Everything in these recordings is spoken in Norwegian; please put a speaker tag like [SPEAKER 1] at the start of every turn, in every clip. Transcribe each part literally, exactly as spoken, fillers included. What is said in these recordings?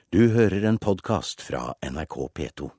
[SPEAKER 1] Du hører en podcast fra N R K P to.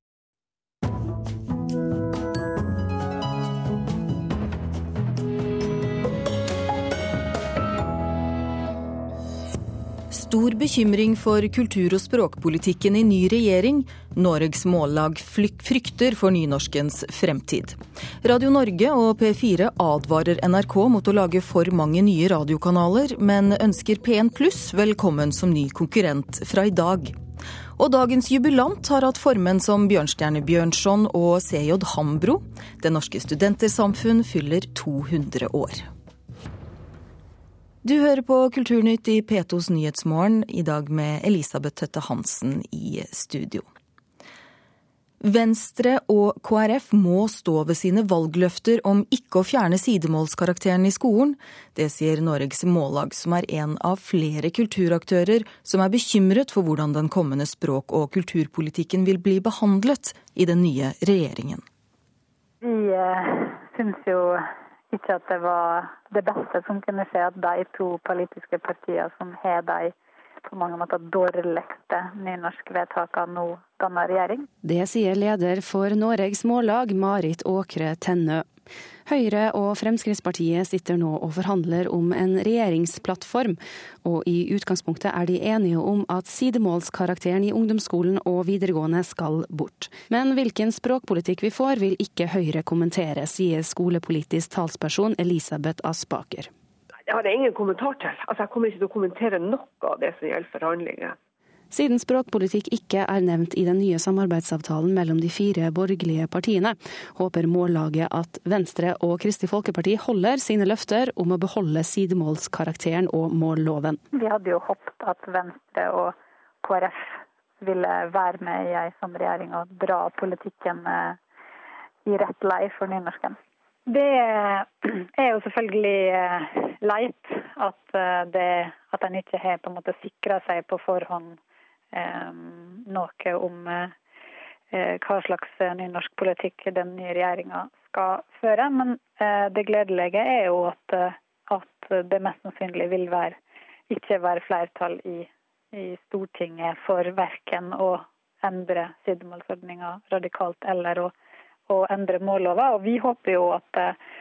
[SPEAKER 2] Stor bekymring for kultur- og språkpolitikken i ny regjering. Norges Mållag frykter for nynorskens fremtid. Radio Norge og P fire advarer N R K mot å lage for mange nye radiokanaler, men ønsker P en pluss velkommen som ny konkurrent fra i dag. Og dagens jubilant har hatt formenn som Bjørnstjerne Bjørnson og C J Hambro. Det norske studentersamfunn fyller to hundre år. Du hører på Kulturnytt i P tos Nyhetsmorgen, i dag med Elisabeth Tøtte Hansen i studio. Venstre og K R F må stå ved sine valgløfter om ikke å fjerne sidemålskarakteren i skolen. Det sier Norges Mållag, som er en av flere kulturaktører som er bekymret for hvordan den kommende språk- og kulturpolitikken vil bli behandlet i den nye regjeringen.
[SPEAKER 3] Vi eh, synes jo ikke at det var det beste som kunne skje at de to politiske partier som har de på mange måter dårligste nynorskvedtakene nå danner regjering.
[SPEAKER 4] Det sier leder for Norges Mållag, Marit Åkre Tennø. Høyre og Fremskrittspartiet sitter nå og forhandler om en regjeringsplattform, og i utgangspunktet er de enige om at sidemålskarakteren i ungdomsskolen og videregående skal bort. Men hvilken språkpolitikk vi får vil ikke Høyre kommentere, sier skolepolitisk talsperson Elisabeth Aspaker.
[SPEAKER 5] Det har jeg ingen kommentar til. Altså, jeg kommer ikke til å kommentere noe av det som gjelder forhandlinger.
[SPEAKER 4] Siden språkpolitikk ikke er nevnt i den nye samarbeidsavtalen mellom de fire borgerlige partiene, håper Mållaget at Venstre og Kristelig Folkeparti holder sine løfter om å beholde sidemålskarakteren og målloven.
[SPEAKER 3] Vi hadde jo håpet at Venstre og K R F ville være med i en sånn regjering og dra politikken i rett lei for nynorsken. Det er jo selvfølgelig leit at, det, at en ikke har på en måte sikret seg på forhånd eh, noe om eh, hva slags nynorsk politikk den nye regjeringen skal føre. Men eh, det gledelige er jo at, at det mest sannsynlig vil være, ikke være flertall i, i Stortinget for hverken å endre sidemålsordninger radikalt eller å og endre mållover, og vi håper jo at,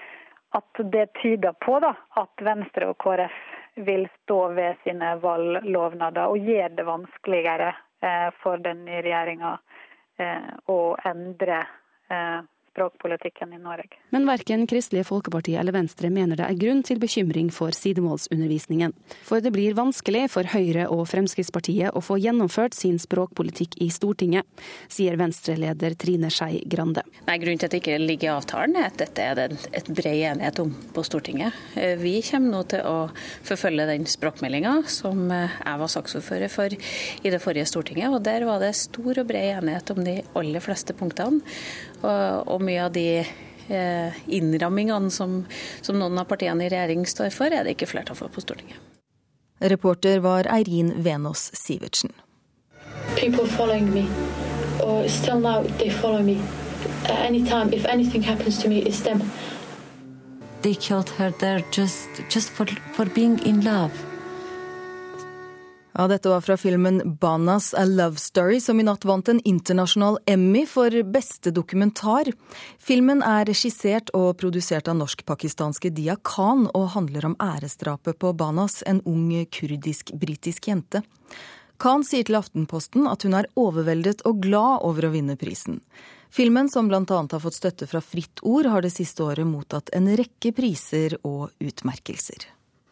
[SPEAKER 3] at det tyder på da, at Venstre og K R F vil stå ved sine valglovnader og gjøre det vanskeligere eh, for den nye regjeringen eh, å endre eh, språkpolitikken i Norge.
[SPEAKER 4] Men hverken Kristelig Folkeparti eller Venstre mener det er grunn til bekymring for sidemålsundervisningen. For det blir vanskelig for Høyre og Fremskrittspartiet å få gjennomført sin språkpolitikk i Stortinget, sier Venstre-leder Trine Skei Grande.
[SPEAKER 6] Nei, grunnen til at det ikke ligger i avtalen er at dette er det et bred enighet om på Stortinget. Vi kommer nå til å forfølge den språkmeldingen som jeg var saksordfører for i det forrige Stortinget, og der var det stor og bred enighet om de aller fleste punktene. Og, og mye av de eh, innrammingene som, som noen av partiene i regjering står for, er det ikke flertall for på Stortinget.
[SPEAKER 2] Reporter var Eirin Venås Sivertsen.
[SPEAKER 7] People following me, or still now they follow me. At any time, if anything happens to me, it's them.
[SPEAKER 8] They killed her there just, just for, for being in love.
[SPEAKER 2] Ja, dette var fra filmen Banas A Love Story, som i natt vant en internasjonal Emmy for beste dokumentar. Filmen er regissert og produsert av norsk-pakistanske Dia Khan og handler om æresdrapet på Banas, en ung kurdisk-britisk jente. Khan sier til Aftenposten at hun er overveldet og glad over å vinne prisen. Filmen, som blant annet har fått støtte fra Fritt Ord, har det siste året mottatt en rekke priser og utmerkelser.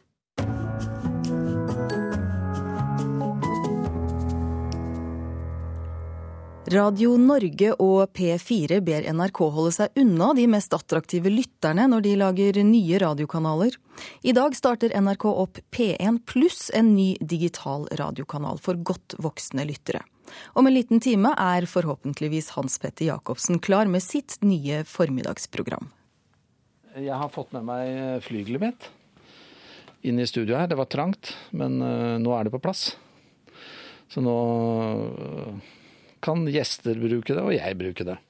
[SPEAKER 2] Radio Norge og P fire ber N R K holde seg unna de mest attraktive lytterne når de lager nye radiokanaler. I dag starter N R K opp P en pluss, en ny digital radiokanal for godt voksne lyttere. Om en liten time er forhåpentligvis Hans Petter Jacobsen klar med sitt nye formiddagsprogram.
[SPEAKER 9] Jeg har fått med meg flygelet mitt inn i studio her. Det var trangt, men nå er det på plass. Så nå kan gjester bruke det, og jeg bruke det.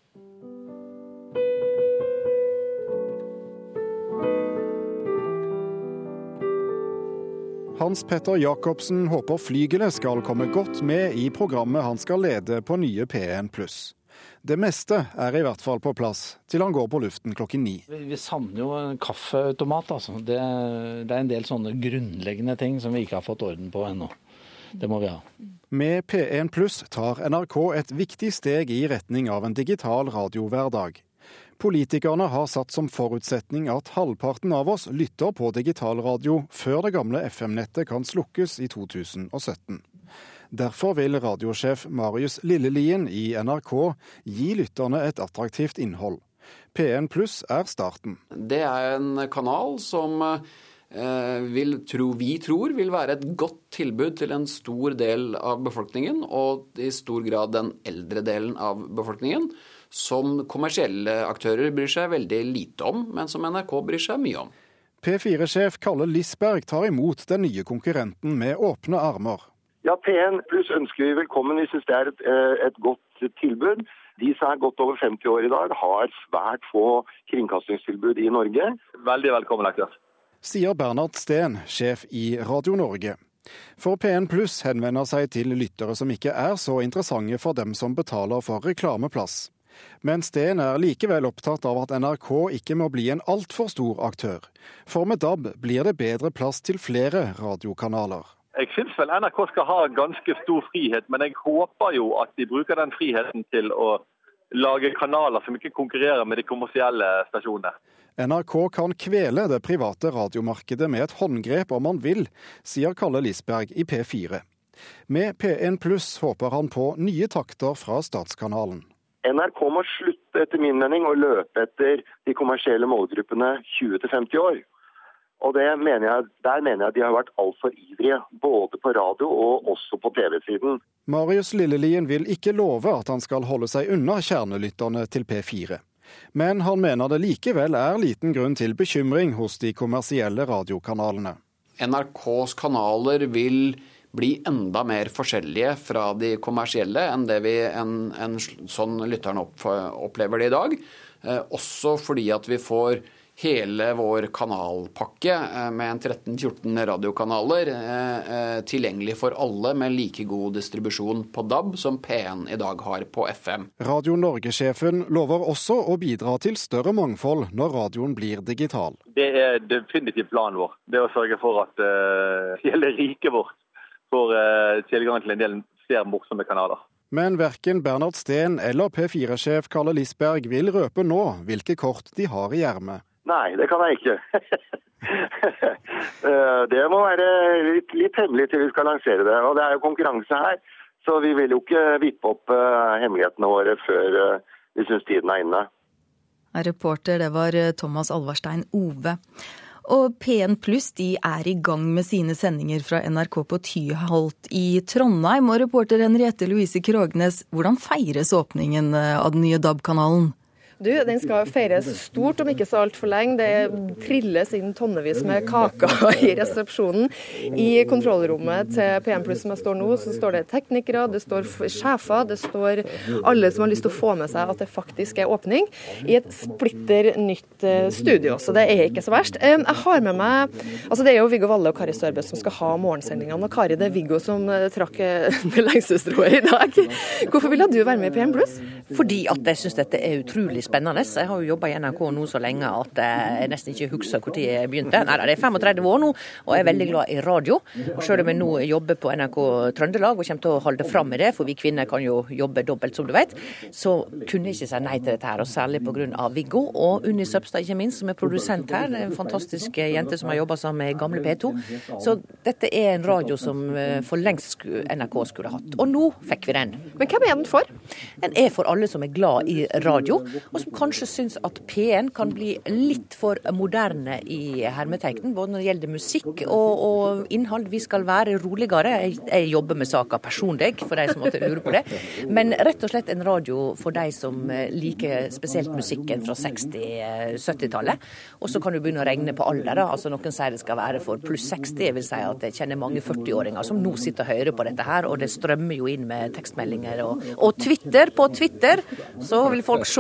[SPEAKER 10] Han Hans Petter Jacobsen håper flygelet skal komme godt med i programmet han skal lede på nye P en pluss. Det meste er i hvert fall på plass til han går på luften klokken ni.
[SPEAKER 9] Vi savner jo en kaffeautomat, altså. Det, det er en del sånne grunnleggende ting som vi ikke har fått orden på ennå. Det må vi ha.
[SPEAKER 10] Med P en pluss tar N R K et viktig steg i retning av en digital radiohverdag. Politikerne har satt som forutsetning at halvparten av oss lytter på digitalradio før det gamle F M-nettet kan slukkes i to tusen og sytten. Derfor vil radiosjef Marius Lillelien i N R K gi lytterne et attraktivt innhold. P en pluss er starten.
[SPEAKER 11] Det er en kanal som eh, vil, tro, vi tror vil være et godt tilbud til en stor del av befolkningen, og i stor grad den eldre delen av befolkningen, som kommersielle aktører bryr seg veldig lite om, men som N R K bryr seg mye om.
[SPEAKER 10] P fire-sjef Kalle Lisberg tar imot den nye konkurrenten med åpne armer.
[SPEAKER 12] Ja, P en pluss ønsker vi velkommen. Vi synes det er et, et godt tilbud. De som er godt over femti år i dag har svært få kringkastingstilbud i Norge. Veldig velkommen, aktør.
[SPEAKER 10] Sier Bernhard Steen, sjef i Radio Norge. For P en pluss henvender seg til lyttere som ikke er så interessante for dem som betaler for reklameplass. Men Steen er likevel opptatt av at N R K ikke må bli en alt for stor aktør. For med D A B blir det bedre plass til flere radiokanaler.
[SPEAKER 12] Jeg synes vel N R K skal ha ganske stor frihet, men jeg håper jo at de bruker den friheten til å lage kanaler som ikke konkurrerer med de kommersielle stasjonene.
[SPEAKER 10] N R K kan kvele det private radiomarkedet med et håndgrep om man vil, sier Kalle Lisberg i P fire. Med P en pluss håper han på nye takter fra statskanalen.
[SPEAKER 12] N R K må slutte etter min mening å løpe etter de kommersielle målgruppene tjue til femti år. Og det mener jeg, der mener jeg de har vært alt for ivrige, både på radio og også på T V-siden.
[SPEAKER 10] Marius Lillelien vil ikke love at han skal holde seg unna kjernelytterne til P fire. Men han mener det likevel er liten grunn til bekymring hos de kommersielle radiokanalene.
[SPEAKER 11] N R K's kanaler vil bli enda mer forskjellige fra de kommersielle enn det vi en, en sånn lytteren opp, opplever det i dag. Eh, også fordi at vi får hele vår kanalpakke med en tretten fjorten radiokanaler eh, tilgjengelig for alle med like god distribusjon på D A B som P en i dag har på F M.
[SPEAKER 10] Radio Norge-sjefen lover også å bidra til større mangfold når radioen blir digital.
[SPEAKER 12] Det er definitivt planen vår. Det er å sørge for at uh, hele riket vårt får uh, tilgang til en del flere morsomme kanaler.
[SPEAKER 10] Men verken Bernhard Steen eller P fire-sjef Kalle Lisberg vil røpe nå hvilke kort de har i ermet.
[SPEAKER 12] Nei, det kan jeg ikke. Det må være litt, litt hemmelig til vi skal lansere det. Og det er jo konkurranse her, så vi vil jo ikke vippe opp hemmelighetene våre før vi synes tiden er inne.
[SPEAKER 2] Reporter, det var Thomas Alvarstein Ove. Og P en pluss de er i gang med sine sendinger fra N R K på Tyholt i Trondheim. Og reporter Henriette Louise Krognes, hvordan feires åpningen av den nye D A B-kanalen?
[SPEAKER 13] Du, den skal feires stort om ikke så alt for lenge. Det trilles inn tonnevis med kaker i resepsjonen. I kontrollrommet til P en pluss som jeg står nå, så står det teknikere, det står sjefer, det står alle som har lyst til å få med seg at det faktisk er åpning i et splitter nytt studio, så det er ikke så verst. Jeg har med meg, altså det er jo Viggo Valle og Kari Størbø som skal ha morgensendingene, og Kari, det er Viggo som trakk det lengste strået i dag. Hvorfor ville du være med i P en pluss?
[SPEAKER 14] Fordi at jeg synes dette er utrolig spennende. Jeg har jo jobbet i N R K nå så lenge at jeg nesten ikke husker hvor tid jeg begynte. Nei, det er femogtredve år nå, og jeg er veldig glad i radio. Og selv om jeg nå jobber på N R K Trøndelag og kommer til å holde fram med det, for vi kvinner kan jo jobbe dobbelt som du vet, så kunne jeg ikke si nei til dette her, og særlig på grunn av Viggo og Unni Søbstad ikke minst, som er produsent her. Det er en fantastisk jente som har jobbet sammen med gamle P to. Så dette er en radio som for lengst N R K skulle hatt. Og nå fikk vi den.
[SPEAKER 13] Men hvem er den for?
[SPEAKER 14] Den er for alle som er glad i radio, og som kanskje syns at P en kan bli litt for moderne i hermetegnen, både når det gjelder musikk og, og innhold. Vi skal være roligere. Jeg, jeg jobber med saker personlig, for de som måtte lure på det. Men rett og slett en radio for de som liker spesielt musikken fra seksti-syttitallet. Og så kan du begynne å regne på alder. Altså noen sier det skal være for pluss seksti. Jeg vil si at jeg kjenner mange førti-åringer som nå sitter og hører på dette her, og det strømmer jo inn med tekstmeldinger og, og Twitter. På Twitter så vil folk se hva som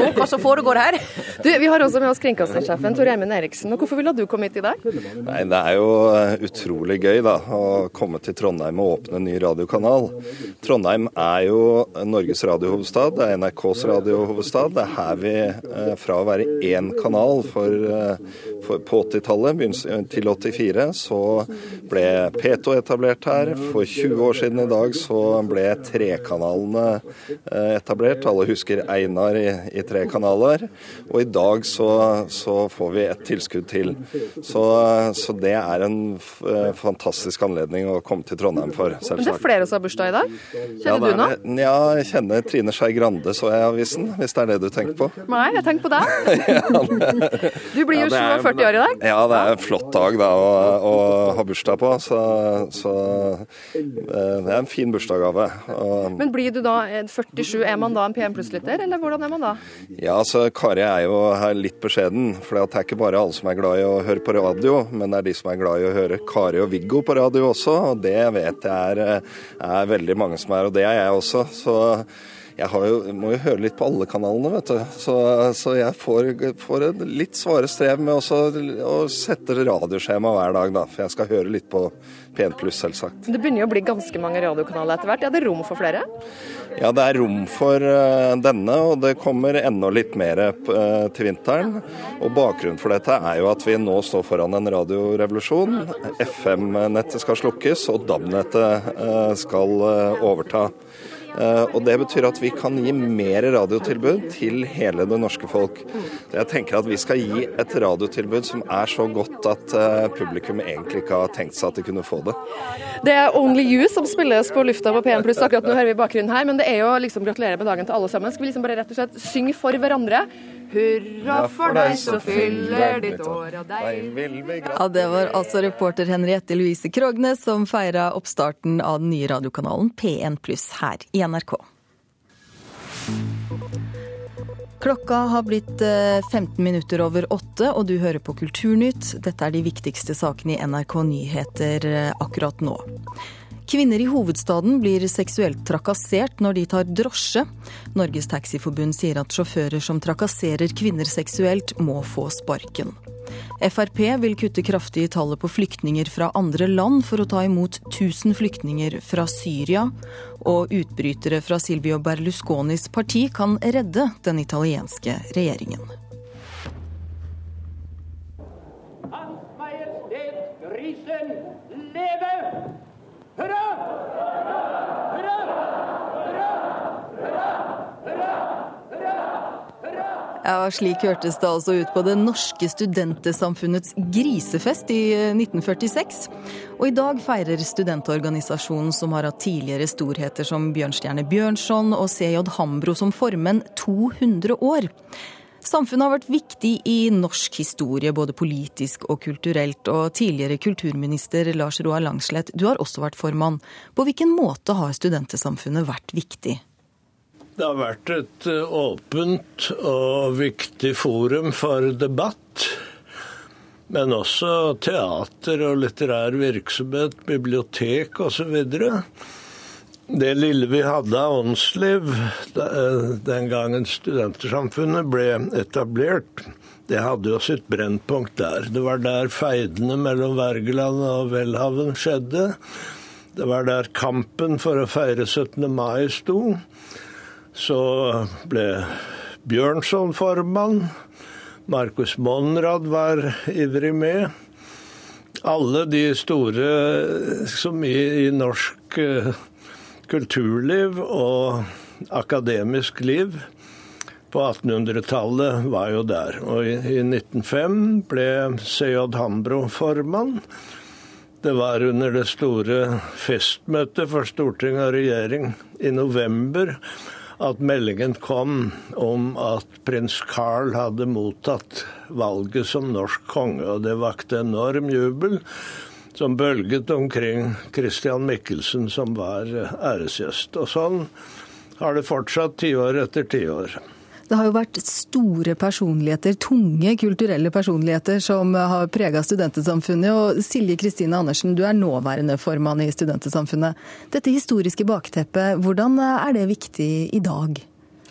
[SPEAKER 14] foregår her?
[SPEAKER 13] Du, vi har også med oss kringkastingssjefen Tor Gjermund Eriksen. Og hvorfor ville du komme hit i dag?
[SPEAKER 15] Nei, Det er jo utrolig gøy da, å komme til Trondheim og åpne en ny radiokanal. Trondheim er jo Norges radiohovedstad, det er N R K's radiohovedstad. Det er her vi fra å være én kanal for, for på åttitallet til åttifire, så ble P to etablert her. For tjue år siden i dag så ble trekanalene etablert. Alle husker Einar i, i tre kanaler. Og i dag så, så får vi et tilskudd til. Så, så det er en f fantastisk anledning å komme til Trondheim for, selvsagt.
[SPEAKER 13] Men det er flere som har bursdag i dag? Kjenner
[SPEAKER 15] ja,
[SPEAKER 13] du nå?
[SPEAKER 15] Ja, jeg kjenner Trine Skei Grande, så jeg i avisen, hvis det er det du tenker på.
[SPEAKER 13] Nei, jeg tenker på deg. Du blir jo ja, sjuogførti år i dag.
[SPEAKER 15] Ja, det er en flott dag da å, å ha bursdag på, så, så det er en fin bursdagsgave. Og... Men
[SPEAKER 13] blir du da førtisju, er man da en P en pluss-lytter, eller hvordan er man da?
[SPEAKER 15] Ja, altså Kari er jo her litt beskjeden, for det er ikke bare alle som er glad i å høre på radio, men det er de som er glad i å høre Kari og Viggo på radio også, og det vet jeg er, er veldig mange som er, og det er jeg også, så... Jeg har jo, må jo høre litt på alle kanalene, vet du. Så, så jeg får, får et litt svare strev med også å sette radioskjema hver dag, da. For jeg skal høre litt på P en pluss, selvsagt.
[SPEAKER 13] Det begynner jo å bli ganske mange radiokanaler etter hvert. Ja, det er rom for flere?
[SPEAKER 15] Ja, det er rom for uh, denne, og det kommer enda litt mer uh, til vinteren. Og bakgrunnen for dette er jo at vi nå står foran en radiorevolusjon. F M-nettet skal slukkes, og D A B-nettet uh, skal uh, overta. Uh, og det betyr at vi kan gi mer radiotilbud til hele det norske folk. Jeg tenker at vi skal gi et radiotilbud som er så godt at uh, publikum egentlig ikke har tenkt seg at de kunne få det.
[SPEAKER 13] Det er Only You som spilles på lufta på P en pluss. Akkurat nå hører vi bakgrunnen her, men det er jo liksom gratulerer med dagen til alle sammen. Skal vi liksom bare rett og slett synge for hverandre? Hurra for deg så fyller ditt år, og deg vil vi gratulere.
[SPEAKER 2] Ja, det var altså reporter Henriette Louise Krognes som feiret oppstarten av den nye radiokanalen P en pluss her i N R K. Klokka har blitt femten minutter over åtte, og du hører på Kulturnytt. Dette er de viktigste sakene i N R K Nyheter akkurat nå. Kvinner i hovedstaden blir seksuelt trakassert når de tar drosje. Norges Taxiforbund sier at sjåfører som trakasserer kvinner seksuelt må få sparken. F R P vil kutte kraftig i tallet på flyktninger fra andre land for å ta imot tusen flyktninger fra Syria. Og utbrytere fra Silvio Berlusconis parti kan redde den italienske regjeringen.
[SPEAKER 16] Hans Majestet Grisen leve! Hurra! Hurra! Hurra! Hurra! Hurra! Hurra! Hurra!
[SPEAKER 2] Ja, slik hørtes det altså ut på det norske studentesamfunnets grisefest i nitten førtiseks. Og i dag feirer studentorganisasjonen, som har hatt tidligere storheter som Bjørnstjerne Bjørnson og C J Hambro som formenn, to hundre år. Samfunnet har vært viktig i norsk historie, både politisk og kulturelt, og tidligere kulturminister Lars Roar Langslet, du har også vært formann. På hvilken måte har studentesamfunnet vært viktig?
[SPEAKER 17] Det har vært et åpent og viktig forum for debatt, men også teater og litterær virksomhet, bibliotek og så videre. Det lille vi hadde av åndsliv den gangen studentersamfunnet ble etablert, det hadde jo sitt brennpunkt der. Det var der feidene mellom Wergeland og Welhaven skjedde. Det var der kampen for å feire syttende mai sto. Så ble Bjørnson formann. Markus Monrad var ivrig med. Alle de store som i, i norsk kulturliv og akademisk liv på attenhundretallet var jo der. Og i, i nitten null fem ble C J Hambro formann. Det var under det store festmøtet for storting og regjering i november at meldingen kom om at prins Karl hadde mottatt valget som norsk konge, og det vakte enorm jubel som bølget omkring Christian Michelsen, som var æresgjest. Og sånn har det fortsatt tiår etter tiår.
[SPEAKER 2] Det har jo vært store personligheter, tunge kulturelle personligheter, som har preget studentesamfunnet. Og Silje Kristine Andersen, du er nåværende formann i studentesamfunnet. Dette historiske bakteppet, hvordan er det viktig i dag?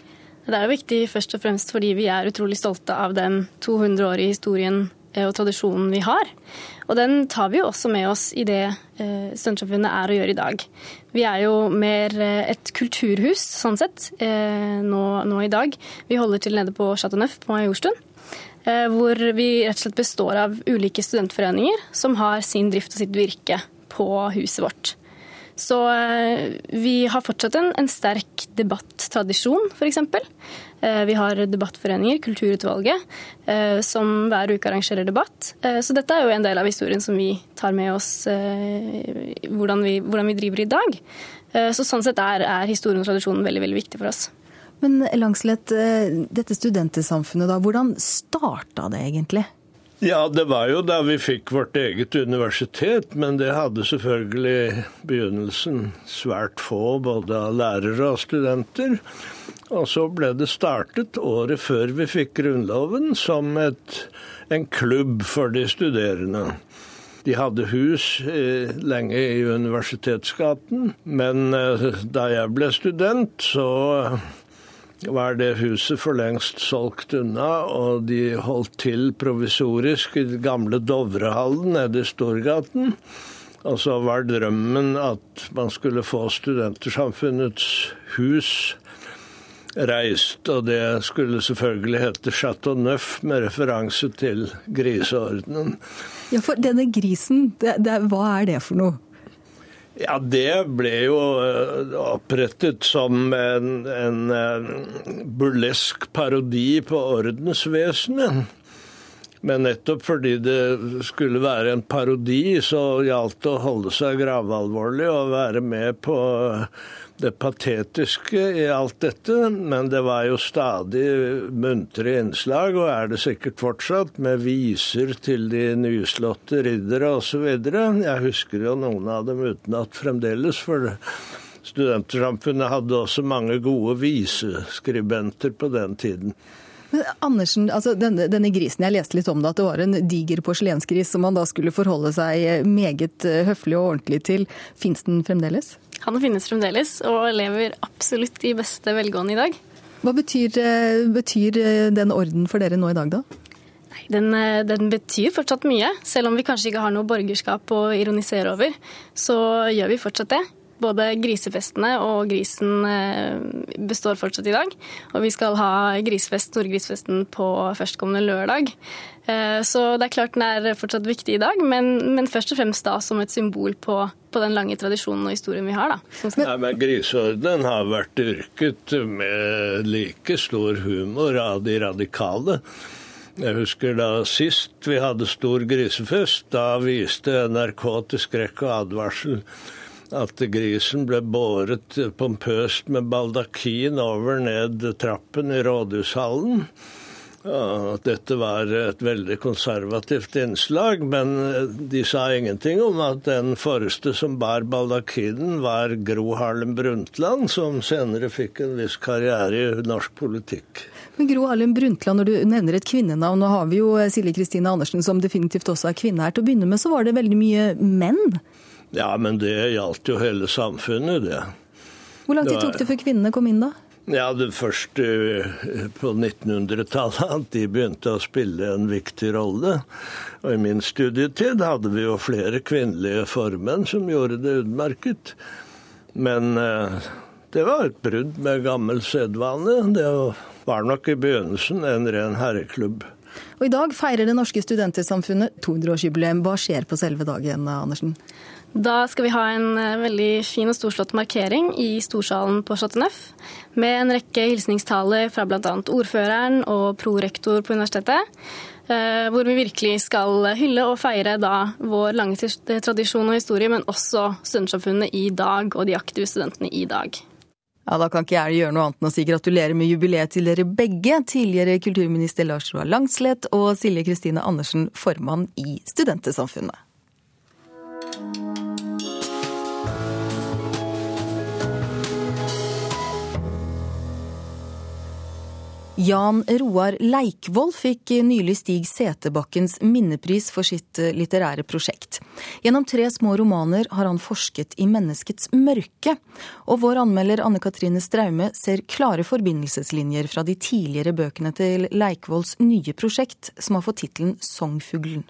[SPEAKER 18] Det er jo viktig først og fremst fordi vi er utrolig stolte av den to hundre årige historien og tradisjonen vi har. Og den tar vi jo også med oss i det eh, Studentsamfunnet er å gjøre i dag. Vi er jo mer eh, et kulturhus, sånn sett, eh, nå, nå i dag. Vi holder til nede på Chateau Neuf på Majorstuen, eh, hvor vi rett og slett består av ulike studentforeninger som har sin drift og sitt virke på huset vårt. Så eh, vi har fortsatt en, en sterk debattradisjon, for eksempel. Eh, vi har debattforeninger, Kulturutvalget, eh, som hver uke arrangerer debatt. Eh, så dette er jo en del av historien som vi tar med oss eh, hvordan, vi, hvordan vi driver i dag. Eh, så sånn sett er, er historien og tradisjonen veldig, veldig viktig for oss.
[SPEAKER 2] Men Langslett, dette studentesamfunnet da, hvordan starta det egentlig?
[SPEAKER 17] Ja, det var jo da vi fikk vårt eget universitet, men det hadde selvfølgelig begynnelsen svært få, både av lærere og studenter. Og så ble det startet året før vi fikk grunnloven som et, en klubb for de studerende. De hadde hus eh, lenge i Universitetsgaten, men eh, da jeg ble student så var det huset for lengst solgt unna, og de holdt til provisorisk i den gamle Dovrehallen nede i Storgaten. Og så var drømmen at man skulle få Studentersamfunnets hus reist, og det skulle selvfølgelig hete Chateau Neuf med referanse til griseordenen.
[SPEAKER 2] Ja, for denne grisen, det, det, hva er det for noe?
[SPEAKER 17] Ja, det ble jo opprettet som en, en burlesk parodi på ordensvesenet. Men nettopp fordi det skulle være en parodi, så gjaldt det å holde seg gravalvorlig og være med på det patetiske i alt dette. Men det var jo stadig muntre innslag, og er det sikkert fortsatt, med viser til de nyslåtte riddere og så videre. Jeg husker jo noen av dem utenat fremdeles, for Studentersamfunnet hadde også mange gode viseskribenter på den tiden.
[SPEAKER 2] Men Andersen, altså denne, denne grisen, jeg leste litt om det, at det var en diger porselensgris som man da skulle forholde seg meget høflig og ordentlig til. Finnes den fremdeles?
[SPEAKER 18] Han finnes fremdeles, og lever absolutt i beste velgående i dag.
[SPEAKER 2] Hva betyr, betyr den orden for dere nå i dag da?
[SPEAKER 18] Nei, den, den betyr fortsatt mye. Selv om vi kanskje ikke har noe borgerskap å ironisere over, så gjør vi fortsatt det. Både grisefestene og grisen består fortsatt i dag. Og vi skal ha grisefest, storgrisfesten på førstkommende lørdag. Så det er klart den er fortsatt viktig i dag, men, men først og fremst da som et symbol på, på den lange tradisjonen og historien vi har. Da.
[SPEAKER 17] Nei, men griseordenen har vært dyrket med like stor humor av de radikale. Jeg husker da sist vi hadde stor grisefest, da viste N R K til skrekk og advarsel at grisen ble båret pompøst med baldakin over ned trappen i rådhushallen. Dette var et veldig konservativt innslag, men de sa ingenting om at den forreste som bar baldakinen var Gro Harlem Brundtland, som senere fikk en viss karriere i norsk politikk.
[SPEAKER 2] Men Gro Harlem Brundtland, når du nevner et kvinnenavn, nå har vi jo Silje Kristine Andersen som definitivt også er kvinne her. Til å begynne med så var det veldig mye menn.
[SPEAKER 17] Ja, men det gjaldt jo hele samfunnet, det.
[SPEAKER 2] Hvor lang tid tok det før kvinnene kom inn da?
[SPEAKER 17] Ja, det første på nittenhundretallet at de begynte å spille en viktig rolle. Og i min studietid hadde vi jo flere kvinnelige formenn som gjorde det utmerket. Men det var et brudd med gammel sedvane. Det var nok i begynnelsen en ren herreklubb.
[SPEAKER 2] Og i dag feirer det norske studentersamfunnet to hundre årsjubileum. Hva skjer på selve dagen, Andersen?
[SPEAKER 18] Da skal vi ha en veldig fin og storslått markering i storsalen på Chateau Neuf, med en rekke hilsningstaler fra blant annet ordføreren og prorektor på universitetet, hvor vi virkelig skal hylle og feire da vår lange tradisjon og historie, men også studentsamfunnet i dag og de aktive studentene i dag.
[SPEAKER 2] Ja, da kan ikke jeg gjøre noe annet enn å si gratulerer med jubileet til dere begge, tidligere kulturminister Lars Roar Langslett og Silje Kristine Andersen, formann i Studentersamfunnet. Jan Roar Leikvoll fikk nylig Stig Setebakkens minnepris for sitt litterære prosjekt. Gjennom tre små romaner har han forsket i menneskets mørke, og vår anmelder Anne-Katrine Straume ser klare forbindelseslinjer fra de tidligere bøkene til Leikvolls nye prosjekt, som har fått titelen Songfuglen.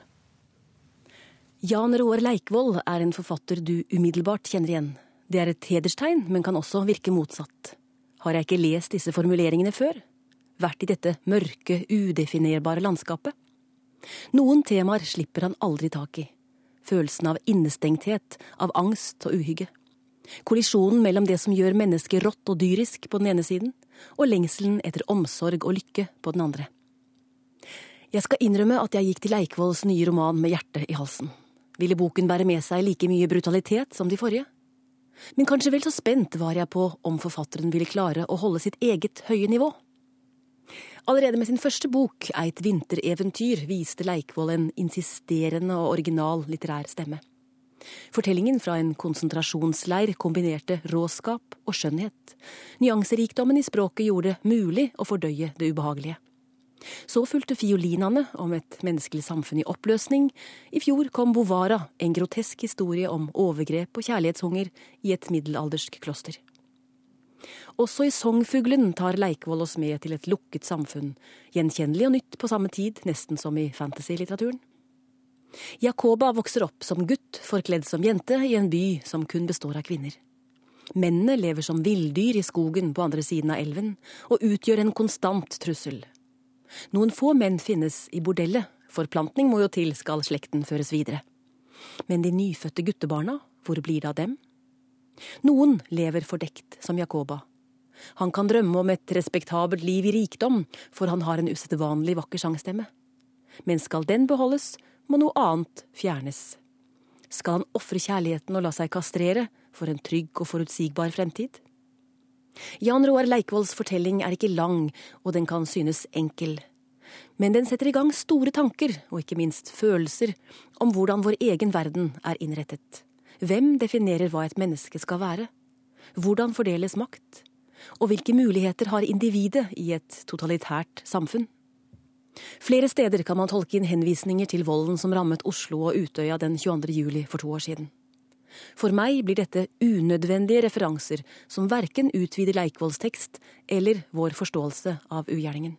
[SPEAKER 19] Jan Roar Leikvoll er en forfatter du umiddelbart kjenner igjen. Det er et hederstegn, men kan også virke motsatt. Har jeg ikke lest disse formuleringene før? Vært i dette mørke, udefinerbare landskapet? Noen temaer slipper han aldri tak i. Følelsen av innestengthet, av angst og uhygge. Kollisjonen mellom det som gjør mennesket rått og dyrisk på den ene siden, og lengselen etter omsorg og lykke på den andre. Jeg skal innrømme at jeg gikk til Leikvolls nye roman med hjertet i halsen. Ville boken bære med seg like mye brutalitet som de forrige? Men kanskje vel så spent var jeg på om forfatteren ville klare å holde sitt eget høye nivå. Allerede med sin første bok, Eit vintereventyr, viste Leikvoll en insisterende og original litterær stemme. Fortellingen fra en konsentrasjonsleir kombinerte råskap og skjønnhet. Nyanserikdommen i språket gjorde det mulig å fordøye det ubehagelige. Så fulgte fiolinene om et menneskelig samfunn i oppløsning. I fjor kom Bovara, en grotesk historie om overgrep og kjærlighetshunger i et middelaldersk kloster. Også i Songfuglen tar Leikvoll oss med til et lukket samfunn, gjenkjennelig og nytt på samme tid, nesten som i fantasy-litteraturen. Jakoba vokser opp som gutt, forkledd som jente, i en by som kun består av kvinner. Mennene lever som villdyr i skogen på andre siden av elven, og utgjør en konstant trussel. Noen få menn finnes i bordellet, forplantning må jo til skal slekten føres videre. Men de nyfødte guttebarna, hvor blir det av dem? Noen lever fordekt som Jakoba. Han kan drømme om et respektabelt liv i rikdom, for han har en usedvanlig vakker sangstemme. Men skal den beholdes, må noe annet fjernes. Skal han ofre kjærligheten og la seg kastrere for en trygg og forutsigbar fremtid? Jan Roar Leikvolls fortelling er ikke lang, og den kan synes enkel. Men den setter i gang store tanker, og ikke minst følelser, om hvordan vår egen verden er innrettet. Hvem definerer hva et menneske skal være? Hvordan fordeles makt? Og hvilke muligheter har individet i et totalitært samfunn? Flere steder kan man tolke inn henvisninger til volden som rammet Oslo og Utøya den tjueandre juli for to år siden. For meg blir dette unødvendige referanser som hverken utvider Leikvolls tekst eller vår forståelse av ugjerningen.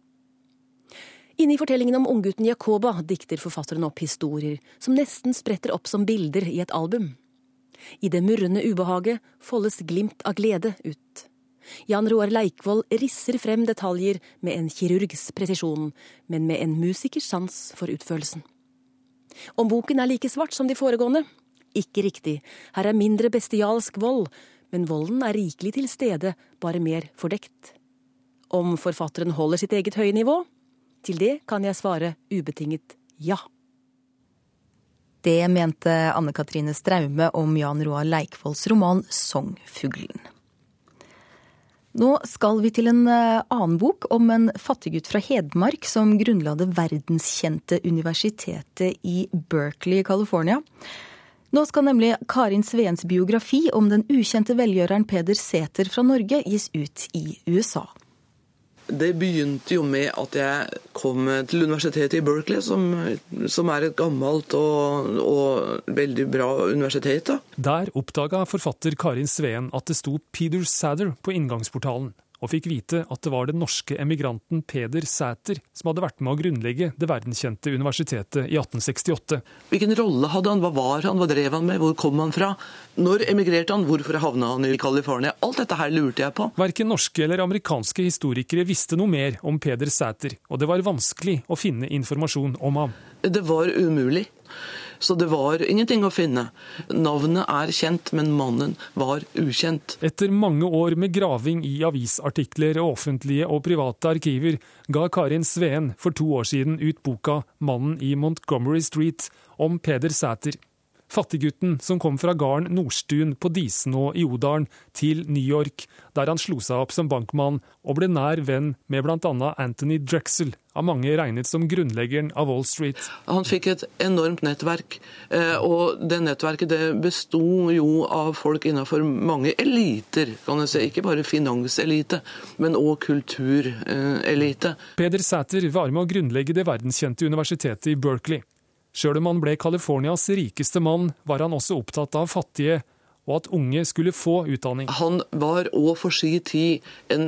[SPEAKER 19] Inne i fortellingen om unggutten Jakoba dikter forfatteren opp historier som nesten spretter opp som bilder i et album. I det murrende ubehaget foldes glimt av glede ut. Jan Roar Leikvoll risser frem detaljer med en kirurgs presisjon, men med en musikers sans for utførelsen. Om boken er like svart som de foregående? Ikke riktig. Her er mindre bestialsk vold, men volden er rikelig til stede, bare mer fordekt. Om forfatteren holder sitt eget høye nivå? Til det kan jeg svare ubetinget ja.
[SPEAKER 2] Det mente Anne-Katrine Straume om Jan Roar Leikvolls roman Songfuglen. Nå skal vi til en annen bok om en fattiggutt fra Hedmark som grunnla det verdenskjente universitetet i Berkeley i California. Nå skal nemlig Karin Sveens biografi om den ukjente velgjøreren Peder Sæther fra Norge gis ut i U S A.
[SPEAKER 20] Det begynte jo med at jeg kom til universitetet i Berkeley, som, som er et gammelt og, og veldig bra universitet. Da.
[SPEAKER 21] Der oppdaga forfatter Karin Sveen at det sto Peder Sæther på inngangsportalen, og fikk vite at det var den norske emigranten Peder Sæther som hadde vært med å grunnlegge det verdenskjente universitetet i atten sekstiåtte.
[SPEAKER 20] Hvilken rolle hadde han? Hva var han? Hva drev han med? Hvor kom han fra? Når emigrerte han? Hvorfor havna han i California? Alt dette her lurte jeg på.
[SPEAKER 21] Hverken norske eller amerikanske historikere visste noe mer om Peder Sæther, og det var vanskelig å finne informasjon om ham.
[SPEAKER 20] Det var umulig. Så det var ingenting å finne. Navnet er kjent, men mannen var ukjent.
[SPEAKER 21] Etter mange år med graving i avisartikler og offentlige og private arkiver, ga Karin Sveen for to år siden ut boka «Mannen i Montgomery Street» om Peder Sæther. Fattiggutten som kom fra gården Nordstuen på Disenå i Odalen til New York, der han slo seg opp som bankmann og ble nær venn med blant annet Anthony Drexel, av mange regnet som grunnleggeren av Wall Street.
[SPEAKER 20] Han fikk et enormt nettverk, og det nettverket det bestod jo av folk innenfor mange eliter, kan jeg si. Ikke bare finanselite, men også kulturelite.
[SPEAKER 21] Peder Sæther var med å grunnlegge det verdenskjente universitetet i Berkeley. Selv om han ble Californias rikeste mann, var han også opptatt av fattige, og at unge skulle få utdanning.
[SPEAKER 20] Han var også for sin tid en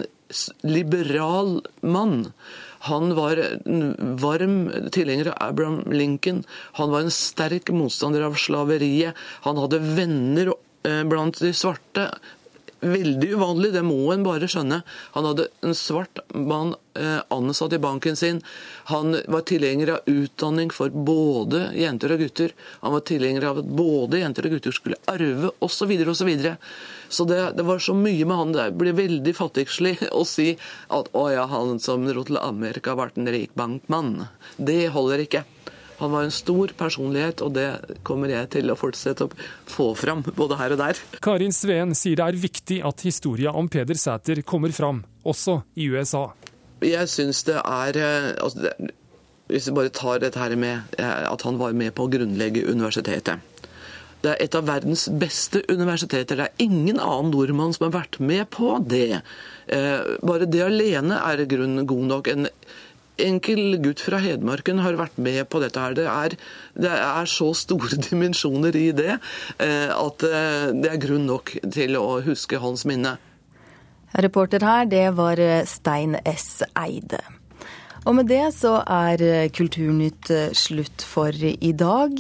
[SPEAKER 20] liberal mann. Han var en varm tilhenger av Abraham Lincoln. Han var en sterk motstander av slaveriet. Han hadde venner blant de svarte. Veldig uvanlig, det må en bare skjønne. Han hadde en svart mann eh, ansatt i banken sin. Han var tilhenger av utdanning for både jenter og gutter. Han var tilhenger av at både jenter og gutter skulle arve, og så videre og så videre. Så det, det var så mye med han. Det ble veldig fattigslig å si at å ja, han som dro til Amerika har vært en rik bankmann. Det holder ikke. Han var en stor personlighet, og det kommer jeg til å fortsette å få fram, både her og der.
[SPEAKER 21] Karin Sveen sier det er viktig at historien om Peder Sæther kommer fram, også i U S A.
[SPEAKER 20] Jeg synes det er, altså det, hvis vi bare tar dette her med at han var med på å grunnlegge universitetet. Det er et av verdens beste universiteter. Det er ingen annen nordmann som har vært med på det. Bare det alene er grunn god nok. En enkel gutt fra Hedmarken har vært med på dette her. Det er, det er så store dimensjoner i det at det er grunn nok til å huske hans minne.
[SPEAKER 2] Reporter her, det var Stein S. Eide. Og med det så er Kulturnytt slutt for i dag.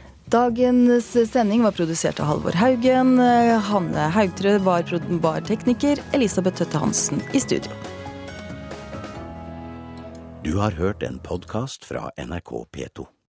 [SPEAKER 2] Dagens sending var produsert av Halvor Haugen. Hanne Haugtrø var, var tekniker. Elisabeth Tøtte Hansen i studio.
[SPEAKER 1] Du har hørt en podcast fra N R K P to.